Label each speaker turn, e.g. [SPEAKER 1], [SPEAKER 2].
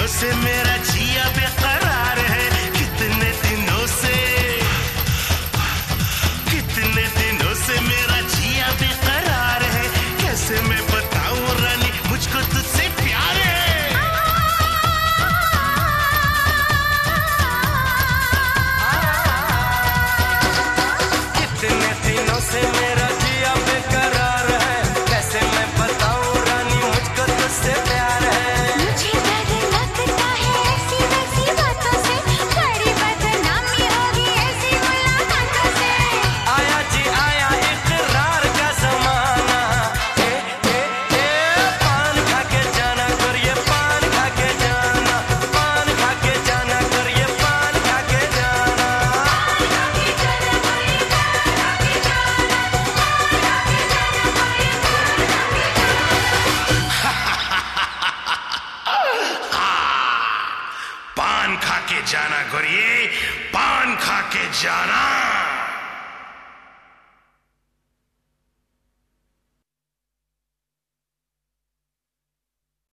[SPEAKER 1] दिनों से मेरा जिया बेकरार है, कितने दिनों से मेरा जिया बेकरार है। कैसे मैं बताऊं रानी मुझको तुझसे प्यार है। कितने दिनों से मेरा जिया बेकरार है, कैसे मैं बताऊं रानी मुझको तुझसे प्यार है।
[SPEAKER 2] मुझे डर लगता है ऐसी वैसी बातों से, बड़ी बदनामी होगी ऐसी मुलाकातों से।
[SPEAKER 1] आया जी आया इकरार का ज़माना, पान खा के जाना करिए, पान खा के जाना, पान खा के जाना करिए, पान खा के जाना। पान खा के जाना करिए, पान खा के जाना।